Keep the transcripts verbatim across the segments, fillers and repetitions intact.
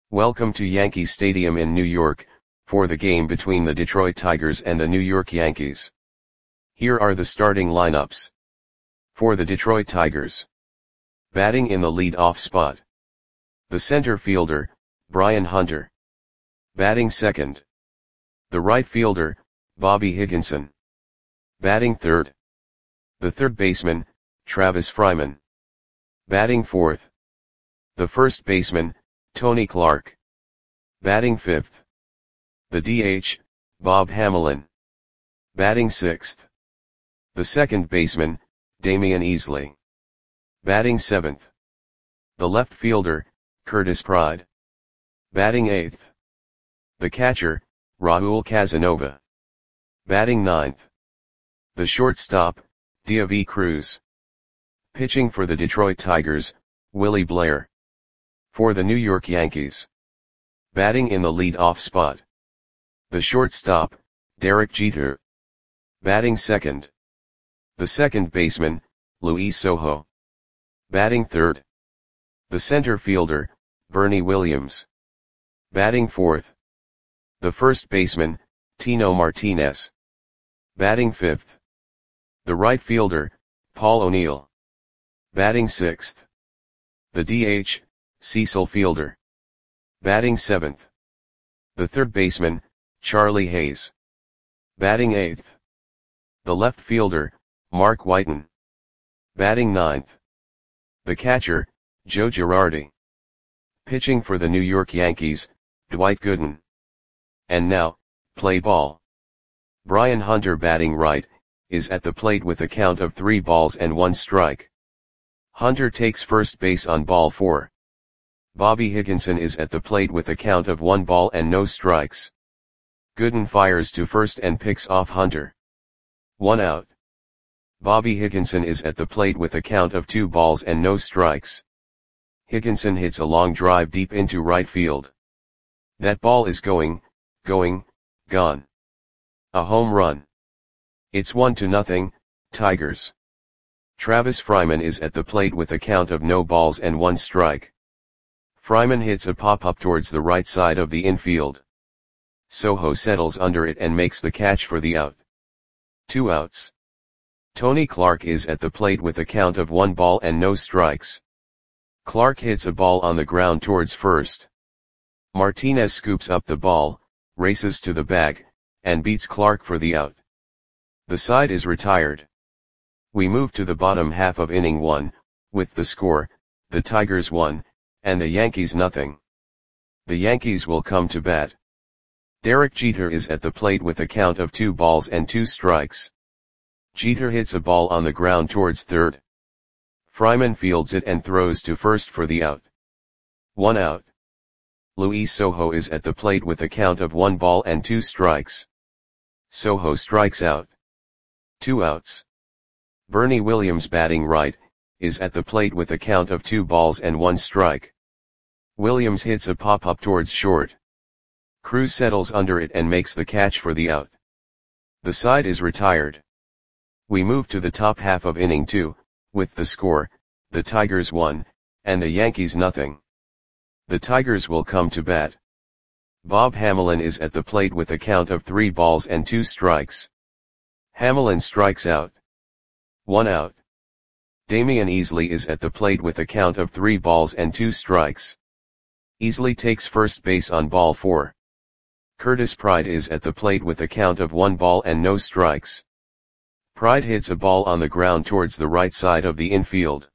Welcome to Yankee Stadium in New York, for the game between the Detroit Tigers and the New York Yankees. Here are the starting lineups. For the Detroit Tigers. Batting in the lead-off spot. The center fielder, Brian Hunter. Batting second. The right fielder, Bobby Higginson. Batting third. The third baseman, Travis Fryman. Batting fourth. The first baseman, Tony Clark. Batting fifth. The D H, Bob Hamelin. Batting sixth. The second baseman, Damian Easley. Batting seventh. The left fielder, Curtis Pride. Batting eighth. The catcher, Raul Casanova. Batting ninth. The shortstop, Deivi Cruz. Pitching for the Detroit Tigers, Willie Blair. For the New York Yankees. Batting in the lead-off spot. The shortstop, Derek Jeter. Batting second. The second baseman, Luis Sojo. Batting third. The center fielder, Bernie Williams. Batting fourth. The first baseman, Tino Martinez. Batting fifth. The right fielder, Paul O'Neill. Batting sixth. The D H, Cecil Fielder. Batting seventh. The third baseman, Charlie Hayes. Batting eighth. The left fielder, Mark Whiten. Batting ninth. The catcher, Joe Girardi. Pitching for the New York Yankees, Dwight Gooden. And now, play ball. Brian Hunter, batting right, is at the plate with a count of three balls and one strike. Hunter takes first base on ball four. Bobby Higginson is at the plate with a count of one ball and no strikes. Gooden fires to first and picks off Hunter. One out. Bobby Higginson is at the plate with a count of two balls and no strikes. Higginson hits a long drive deep into right field. That ball is going, going, gone. A home run. It's one to nothing, Tigers. Travis Fryman is at the plate with a count of no balls and one strike. Fryman hits a pop-up towards the right side of the infield. Sojo settles under it and makes the catch for the out. Two outs. Tony Clark is at the plate with a count of one ball and no strikes. Clark hits a ball on the ground towards first. Martinez scoops up the ball, races to the bag, and beats Clark for the out. The side is retired. We move to the bottom half of inning one, with the score, the Tigers one, and the Yankees nothing. The Yankees will come to bat. Derek Jeter is at the plate with a count of two balls and two strikes. Jeter hits a ball on the ground towards third. Fryman fields it and throws to first for the out. One out. Luis Sojo is at the plate with a count of one ball and two strikes. Sojo strikes out. Two outs. Bernie Williams, batting right, is at the plate with a count of two balls and one strike. Williams hits a pop-up towards short. Cruz settles under it and makes the catch for the out. The side is retired. We move to the top half of inning two, with the score, the Tigers one, and the Yankees nothing. The Tigers will come to bat. Bob Hamelin is at the plate with a count of three balls and two strikes. Hamelin strikes out. One out. Damian Easley is at the plate with a count of three balls and two strikes. Easley takes first base on ball four. Curtis Pride is at the plate with a count of one ball and no strikes. Pride hits a ball on the ground towards the right side of the infield.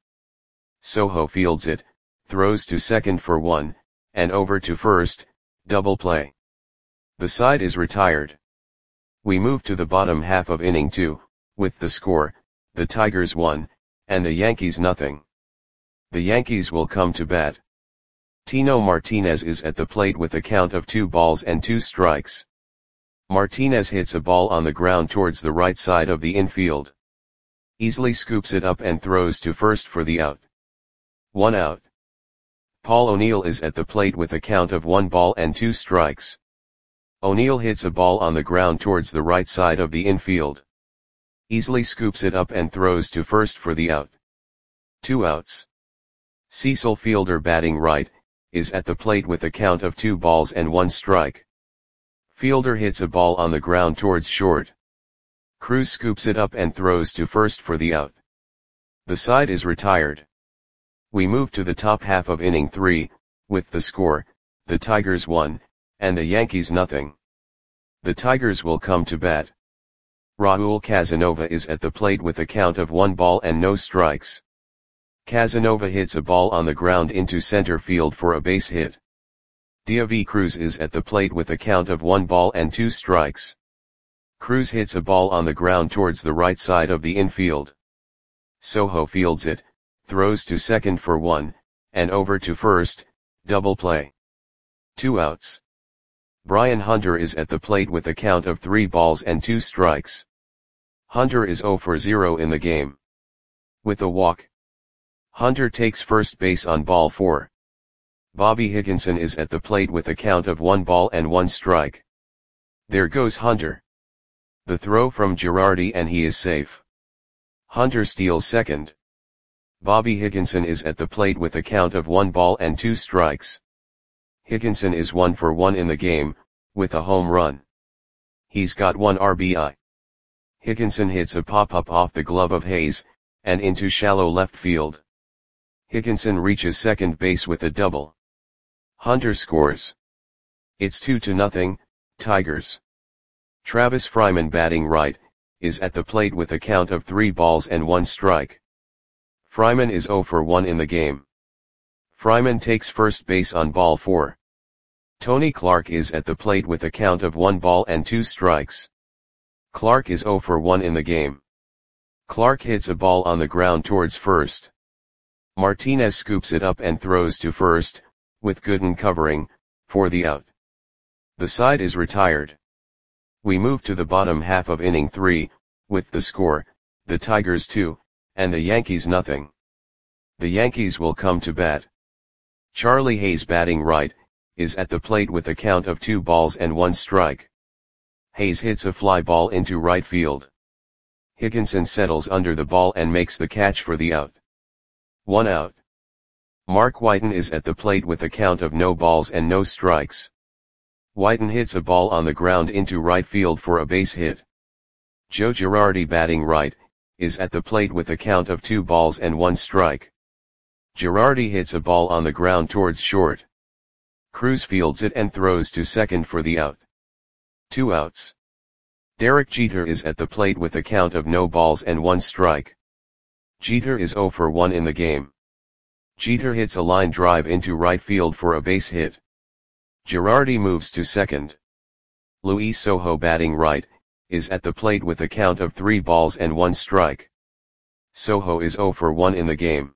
Sojo fields it, throws to second for one, and over to first, double play. The side is retired. We move to the bottom half of inning two, with the score, the Tigers one, and the Yankees nothing. The Yankees will come to bat. Tino Martinez is at the plate with a count of two balls and two strikes. Martinez hits a ball on the ground towards the right side of the infield. Easley scoops it up and throws to first for the out. One out. Paul O'Neill is at the plate with a count of one ball and two strikes. O'Neill hits a ball on the ground towards the right side of the infield. Easley scoops it up and throws to first for the out. Two outs. Cecil Fielder, batting right, is at the plate with a count of two balls and one strike. Fielder hits a ball on the ground towards short. Cruz scoops it up and throws to first for the out. The side is retired. We move to the top half of inning three, with the score, the Tigers one, and the Yankees nothing. The Tigers will come to bat. Raul Casanova is at the plate with a count of one ball and no strikes. Casanova hits a ball on the ground into center field for a base hit. David Cruz is at the plate with a count of one ball and two strikes. Cruz hits a ball on the ground towards the right side of the infield. Sojo fields it, throws to second for one, and over to first, double play. Two outs. Brian Hunter is at the plate with a count of three balls and two strikes. Hunter is zero for zero in the game. With a walk. Hunter takes first base on ball four. Bobby Higginson is at the plate with a count of one ball and one strike. There goes Hunter. The throw from Girardi and he is safe. Hunter steals second. Bobby Higginson is at the plate with a count of one ball and two strikes. Higginson is one for one in the game, with a home run. He's got one R B I. Higginson hits a pop-up off the glove of Hayes, and into shallow left field. Higginson reaches second base with a double. Hunter scores. It's two to nothing, Tigers. Travis Fryman, batting right, is at the plate with a count of three balls and one strike. Fryman is zero for one in the game. Fryman takes first base on ball four. Tony Clark is at the plate with a count of one ball and two strikes. Clark is zero for one in the game. Clark hits a ball on the ground towards first. Martinez scoops it up and throws to first, with Gooden covering, for the out. The side is retired. We move to the bottom half of inning three, with the score, the Tigers two, and the Yankees nothing. The Yankees will come to bat. Charlie Hayes, batting right, is at the plate with a count of two balls and one strike. Hayes hits a fly ball into right field. Higginson settles under the ball and makes the catch for the out. One out. Mark Whiten is at the plate with a count of no balls and no strikes. Whiten hits a ball on the ground into right field for a base hit. Joe Girardi, batting right, is at the plate with a count of two balls and one strike. Girardi hits a ball on the ground towards short. Cruz fields it and throws to second for the out. Two outs. Derek Jeter is at the plate with a count of no balls and one strike. Jeter is zero for one in the game. Jeter hits a line drive into right field for a base hit. Girardi moves to second. Luis Sojo, batting right, is at the plate with a count of three balls and one strike. Sojo is zero for one in the game.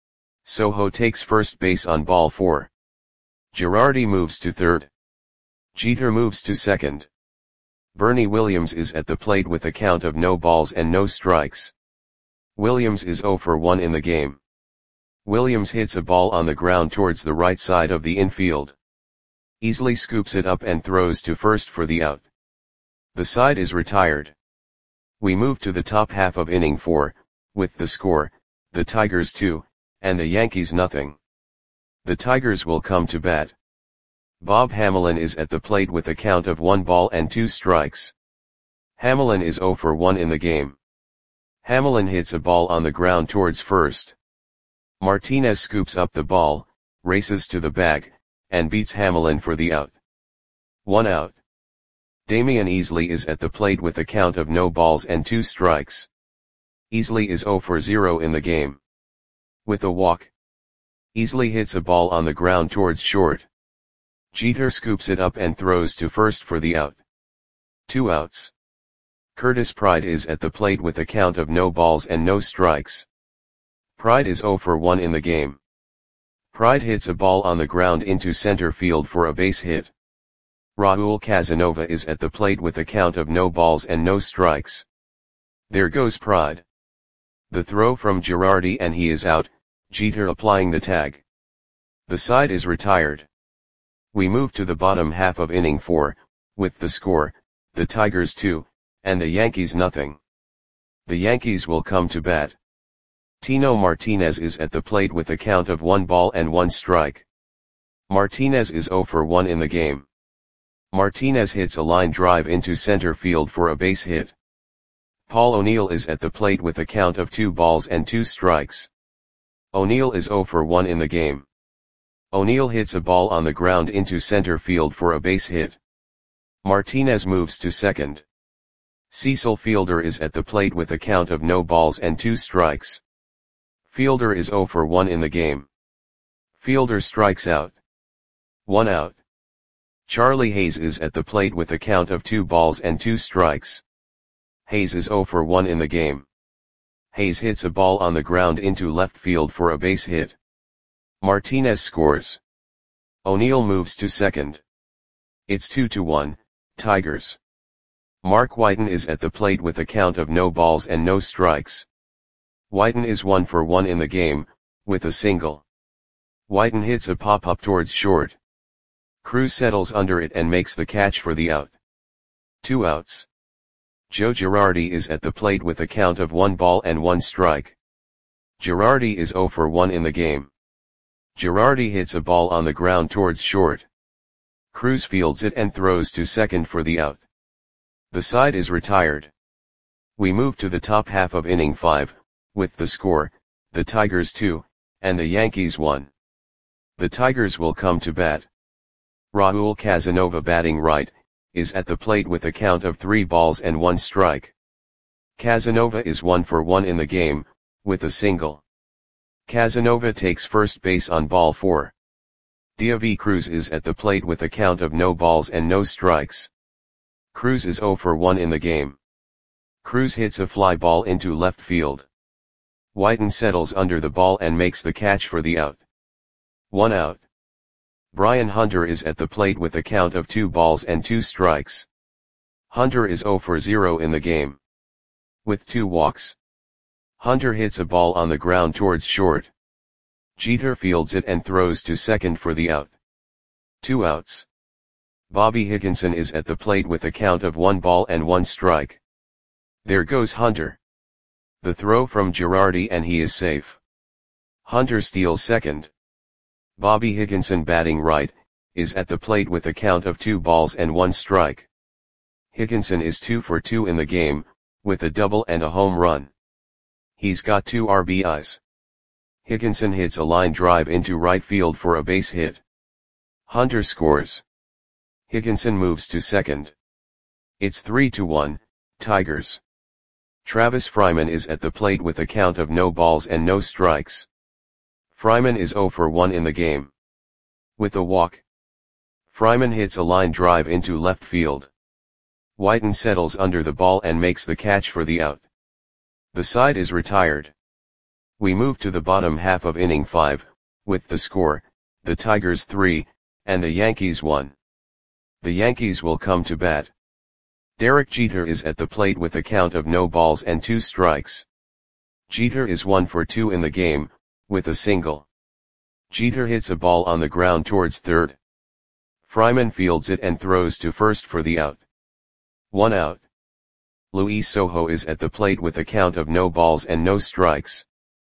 Sojo takes first base on ball four. Girardi moves to third. Jeter moves to second. Bernie Williams is at the plate with a count of no balls and no strikes. Williams is zero for one in the game. Williams hits a ball on the ground towards the right side of the infield. Easily scoops it up and throws to first for the out. The side is retired. We move to the top half of inning four, with the score, the Tigers two, and the Yankees nothing. The Tigers will come to bat. Bob Hamelin is at the plate with a count of one ball and two strikes. Hamelin is zero for one in the game. Hamelin hits a ball on the ground towards first. Martinez scoops up the ball, races to the bag, and beats Hamelin for the out. One out. Damian Easley is at the plate with a count of no balls and two strikes. Easley is zero for zero in the game. With a walk. Easley hits a ball on the ground towards short. Jeter scoops it up and throws to first for the out. Two outs. Curtis Pride is at the plate with a count of no balls and no strikes. Pride is zero for one in the game. Pride hits a ball on the ground into center field for a base hit. Raul Casanova is at the plate with a count of no balls and no strikes. There goes Pride. The throw from Girardi and he is out, Jeter applying the tag. The side is retired. We move to the bottom half of inning four, with the score, the Tigers two, and the Yankees nothing. The Yankees will come to bat. Tino Martinez is at the plate with a count of one ball and one strike. Martinez is zero for one in the game. Martinez hits a line drive into center field for a base hit. Paul O'Neill is at the plate with a count of two balls and two strikes. O'Neill is zero for one in the game. O'Neill hits a ball on the ground into center field for a base hit. Martinez moves to second. Cecil Fielder is at the plate with a count of no balls and two strikes. Fielder is zero for one in the game. Fielder strikes out. One out. Charlie Hayes is at the plate with a count of two balls and two strikes. Hayes is zero for one in the game. Hayes hits a ball on the ground into left field for a base hit. Martinez scores. O'Neill moves to second. It's two to one, Tigers. Mark Whiten is at the plate with a count of no balls and no strikes. Whiten is one for one in the game, with a single. Whiten hits a pop-up towards short. Cruz settles under it and makes the catch for the out. Two outs. Joe Girardi is at the plate with a count of one ball and one strike. Girardi is zero for one in the game. Girardi hits a ball on the ground towards short. Cruz fields it and throws to second for the out. The side is retired. We move to the top half of inning five, with the score, the Tigers two, and the Yankees one. The Tigers will come to bat. Raul Casanova, batting right, is at the plate with a count of three balls and one strike. Casanova is one for one in the game, with a single. Casanova takes first base on ball four. David Cruz is at the plate with a count of no balls and no strikes. Cruz is zero for one in the game. Cruz hits a fly ball into left field. Whiten settles under the ball and makes the catch for the out. One out. Brian Hunter is at the plate with a count of two balls and two strikes. Hunter is zero for zero in the game. With two walks. Hunter hits a ball on the ground towards short. Jeter fields it and throws to second for the out. Two outs. Bobby Higginson is at the plate with a count of one ball and one strike. There goes Hunter. The throw from Girardi and he is safe. Hunter steals second. Bobby Higginson, batting right, is at the plate with a count of two balls and one strike. Higginson is two for two in the game, with a double and a home run. He's got two R B Is. Higginson hits a line drive into right field for a base hit. Hunter scores. Higginson moves to second. It's three to one, Tigers. Travis Fryman is at the plate with a count of no balls and no strikes. Fryman is zero for one in the game. With a walk. Fryman hits a line drive into left field. Whiten settles under the ball and makes the catch for the out. The side is retired. We move to the bottom half of inning five, with the score, the Tigers three, and the Yankees one. The Yankees will come to bat. Derek Jeter is at the plate with a count of no balls and two strikes. Jeter is one for two in the game, with a single. Jeter hits a ball on the ground towards third. Fryman fields it and throws to first for the out. One out. Luis Sojo is at the plate with a count of no balls and no strikes.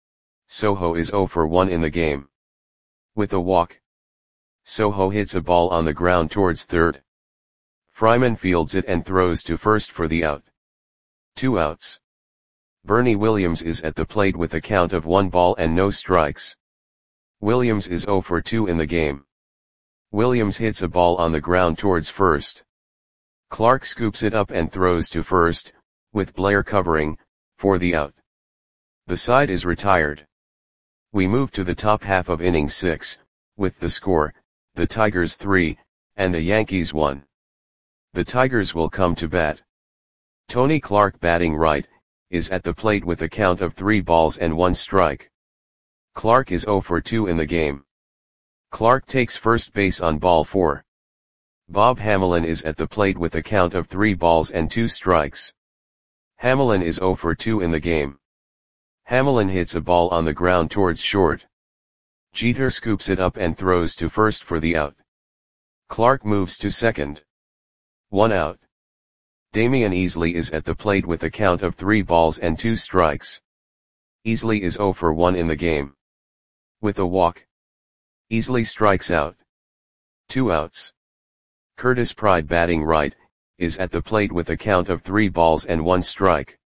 Sojo is zero for one in the game. With a walk. Sojo hits a ball on the ground towards third. Fryman fields it and throws to first for the out. Two outs. Bernie Williams is at the plate with a count of one ball and no strikes. Williams is zero for two in the game. Williams hits a ball on the ground towards first. Clark scoops it up and throws to first, with Blair covering, for the out. The side is retired. We move to the top half of inning six, with the score, the Tigers three, and the Yankees one. The Tigers will come to bat. Tony Clark, batting right, is at the plate with a count of three balls and one strike. Clark is zero for two in the game. Clark takes first base on ball four. Bob Hamelin is at the plate with a count of three balls and two strikes. Hamelin is zero for two in the game. Hamelin hits a ball on the ground towards short. Jeter scoops it up and throws to first for the out. Clark moves to second. One out. Damian Easley is at the plate with a count of three balls and two strikes. Easley is zero for one in the game. With a walk. Easley strikes out. Two outs. Curtis Pride batting right, is at the plate with a count of three balls and one strike.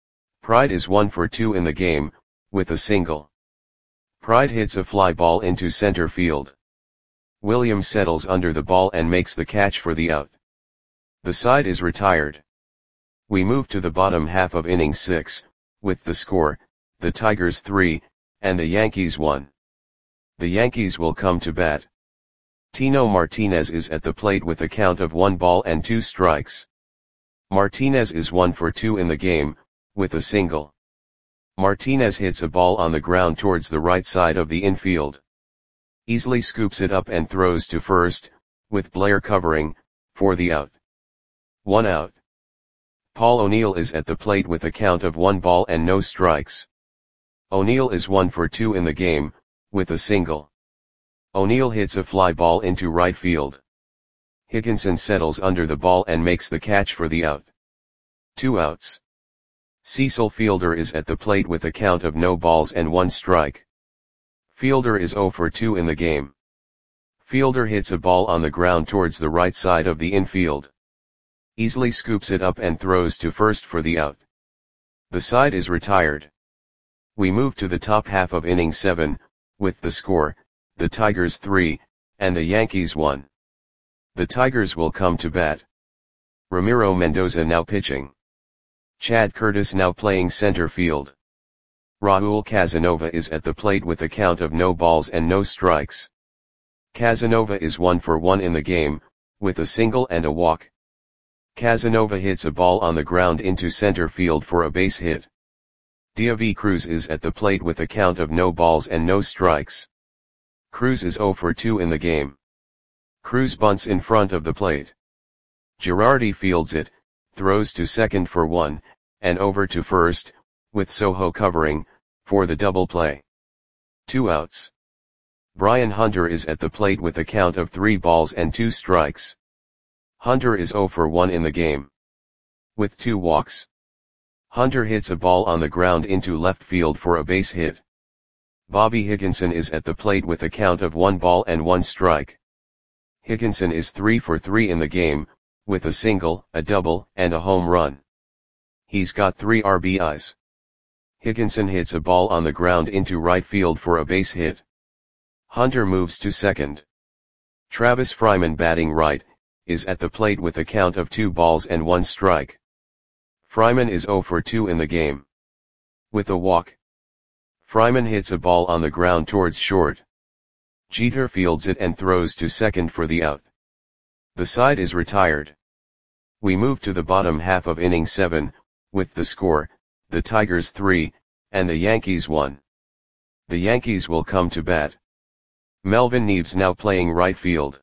Pride is one for two in the game, with a single. Pride hits a fly ball into center field. Williams settles under the ball and makes the catch for the out. The side is retired. We move to the bottom half of inning six, with the score, the Tigers three, and the Yankees one. The Yankees will come to bat. Tino Martinez is at the plate with a count of one ball and two strikes. Martinez is one for two in the game, with a single. Martinez hits a ball on the ground towards the right side of the infield. Easily scoops it up and throws to first, with Blair covering, for the out. One out. Paul O'Neill is at the plate with a count of one ball and no strikes. O'Neill is one for two in the game, with a single. O'Neill hits a fly ball into right field. Higginson settles under the ball and makes the catch for the out. Two outs. Cecil Fielder is at the plate with a count of no balls and one strike. Fielder is zero for two in the game. Fielder hits a ball on the ground towards the right side of the infield. Easily scoops it up and throws to first for the out. The side is retired. We move to the top half of inning seven, with the score, the Tigers three, and the Yankees one. The Tigers will come to bat. Ramiro Mendoza now pitching. Chad Curtis now playing center field. Raul Casanova is at the plate with a count of no balls and no strikes. Casanova is one for one in the game, with a single and a walk. Casanova hits a ball on the ground into center field for a base hit. Diaby Cruz is at the plate with a count of no balls and no strikes. Cruz is zero for two in the game. Cruz bunts in front of the plate. Girardi fields it, throws to second for one, and over to first, with Sojo covering, for the double play. Two outs. Brian Hunter is at the plate with a count of three balls and two strikes. Hunter is zero for one in the game. With two walks. Hunter hits a ball on the ground into left field for a base hit. Bobby Higginson is at the plate with a count of one ball and one strike. Higginson is three for three in the game, with a single, a double, and a home run. He's got three R B Is. Higginson hits a ball on the ground into right field for a base hit. Hunter moves to second. Travis Fryman batting right, is at the plate with a count of two balls and one strike. Fryman is zero for two in the game. With a walk. Fryman hits a ball on the ground towards short. Jeter fields it and throws to second for the out. The side is retired. We move to the bottom half of inning seven, with the score, the Tigers three, and the Yankees one. The Yankees will come to bat. Melvin Neves now playing right field.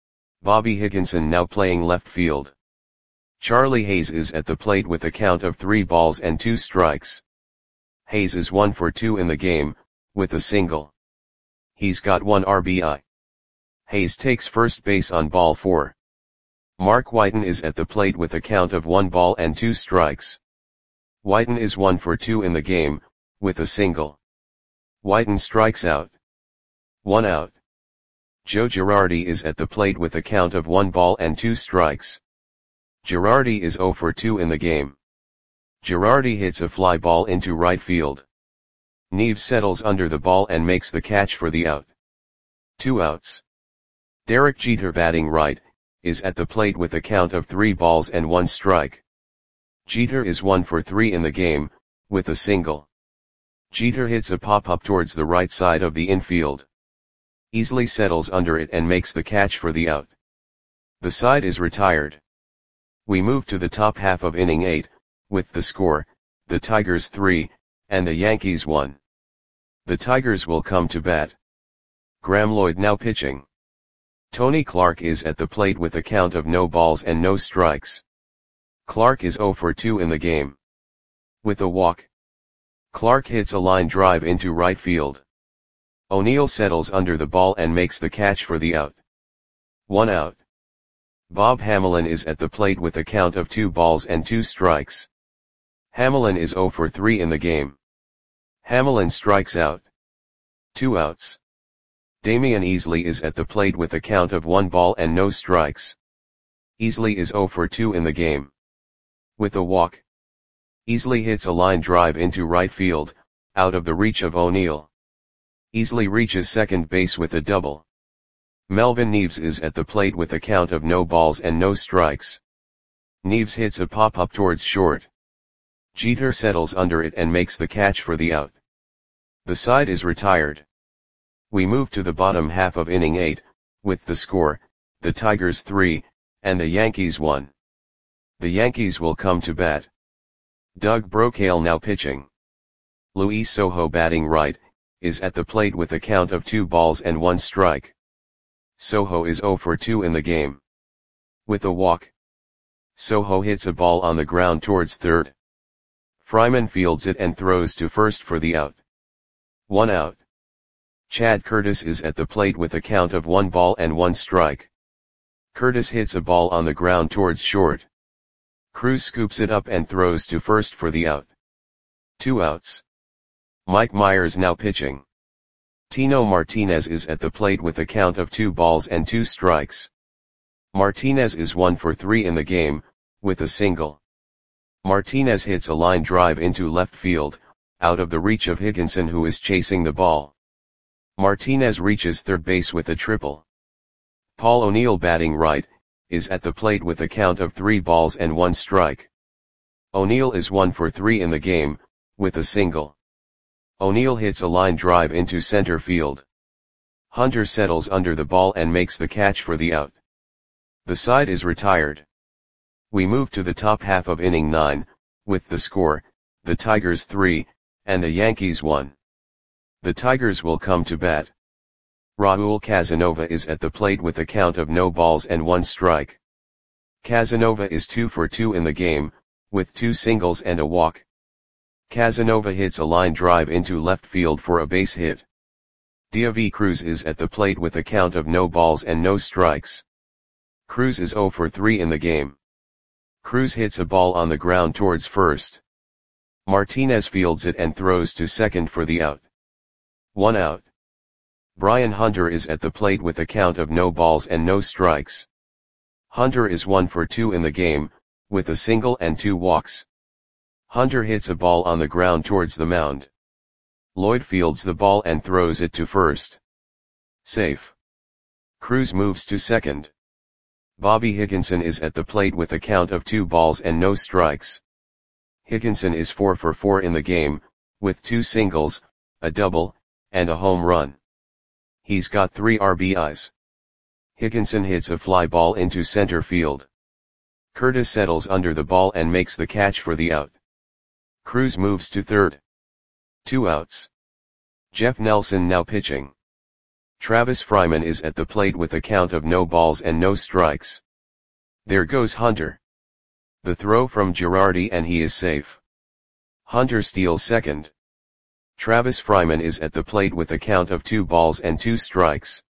Bobby Higginson now playing left field. Charlie Hayes is at the plate with a count of three balls and two strikes. Hayes is one for two in the game, with a single. He's got one R B I. Hayes takes first base on ball four. Mark Whiten is at the plate with a count of one ball and two strikes. Whiten is one for two in the game, with a single. Whiten strikes out. One out. Joe Girardi is at the plate with a count of one ball and two strikes. Girardi is zero for two in the game. Girardi hits a fly ball into right field. Neves settles under the ball and makes the catch for the out. Two outs. Derek Jeter batting right, is at the plate with a count of three balls and one strike. Jeter is one for three in the game, with a single. Jeter hits a pop-up towards the right side of the infield. Easily settles under it and makes the catch for the out. The side is retired. We move to the top half of inning eight, with the score, the Tigers three, and the Yankees one. The Tigers will come to bat. Graeme Lloyd now pitching. Tony Clark is at the plate with a count of no balls and no strikes. Clark is zero for two in the game. With a walk. Clark hits a line drive into right field. O'Neill settles under the ball and makes the catch for the out. One out. Bob Hamelin is at the plate with a count of two balls and two strikes. Hamelin is zero for three in the game. Hamelin strikes out. Two outs. Damian Easley is at the plate with a count of one ball and no strikes. Easley is zero for two in the game. With a walk. Easley hits a line drive into right field, out of the reach of O'Neill. Easley reaches second base with a double. Melvin Neves is at the plate with a count of no balls and no strikes. Neves hits a pop-up towards short. Jeter settles under it and makes the catch for the out. The side is retired. We move to the bottom half of inning eight, with the score, the Tigers three, and the Yankees one. The Yankees will come to bat. Doug Brocail now pitching. Luis Sojo batting right, is at the plate with a count of two balls and one strike. Sojo is zero for two in the game. With a walk. Sojo hits a ball on the ground towards third. Fryman fields it and throws to first for the out. One out. Chad Curtis is at the plate with a count of one ball and one strike. Curtis hits a ball on the ground towards short. Cruz scoops it up and throws to first for the out. Two outs. Mike Myers now pitching. Tino Martinez is at the plate with a count of two balls and two strikes. Martinez is one for three in the game, with a single. Martinez hits a line drive into left field, out of the reach of Higginson, who is chasing the ball. Martinez reaches third base with a triple. Paul O'Neill batting right, is at the plate with a count of three balls and one strike. O'Neill is one for three in the game, with a single. O'Neill hits a line drive into center field. Hunter settles under the ball and makes the catch for the out. The side is retired. We move to the top half of inning nine, with the score, the Tigers three, and the Yankees one. The Tigers will come to bat. Raul Casanova is at the plate with a count of no balls and one strike. Casanova is two for two in the game, with two singles and a walk. Casanova hits a line drive into left field for a base hit. David Cruz is at the plate with a count of no balls and no strikes. Cruz is zero for three in the game. Cruz hits a ball on the ground towards first. Martinez fields it and throws to second for the out. One out. Brian Hunter is at the plate with a count of no balls and no strikes. Hunter is one for two in the game, with a single and two walks. Hunter hits a ball on the ground towards the mound. Lloyd fields the ball and throws it to first. Safe. Cruz moves to second. Bobby Higginson is at the plate with a count of two balls and no strikes. Higginson is four for four in the game, with two singles, a double, and a home run. He's got three R B Is. Higginson hits a fly ball into center field. Curtis settles under the ball and makes the catch for the out. Cruz moves to third. Two outs. Jeff Nelson now pitching. Travis Fryman is at the plate with a count of no balls and no strikes. There goes Hunter. The throw from Girardi and he is safe. Hunter steals second. Travis Fryman is at the plate with a count of two balls and two strikes.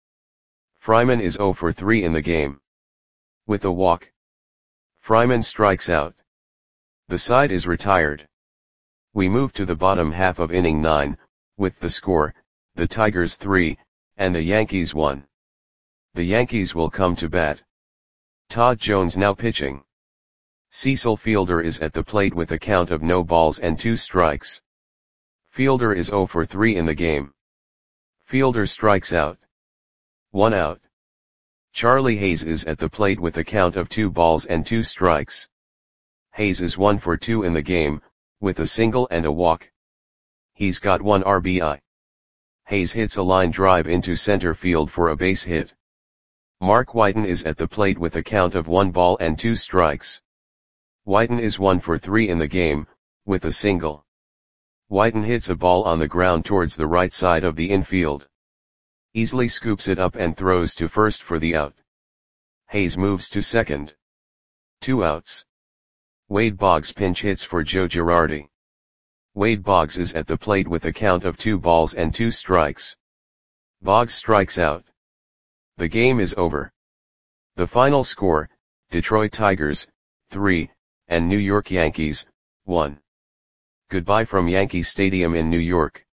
Fryman is zero for three in the game. With a walk. Fryman strikes out. The side is retired. We move to the bottom half of inning nine, with the score, the Tigers three, and the Yankees one. The Yankees will come to bat. Todd Jones now pitching. Cecil Fielder is at the plate with a count of no balls and two strikes. Fielder is zero for three in the game. Fielder strikes out. One out. Charlie Hayes is at the plate with a count of two balls and two strikes. Hayes is one for two in the game, with a single and a walk. He's got one R B I. Hayes hits a line drive into center field for a base hit. Mark Whiten is at the plate with a count of one ball and two strikes. Whiten is one for three in the game, with a single. Whiten hits a ball on the ground towards the right side of the infield. Easley scoops it up and throws to first for the out. Hayes moves to second. Two outs. Wade Boggs pinch hits for Joe Girardi. Wade Boggs is at the plate with a count of two balls and two strikes. Boggs strikes out. The game is over. The final score, Detroit Tigers, three, and New York Yankees, one. Goodbye from Yankee Stadium in New York.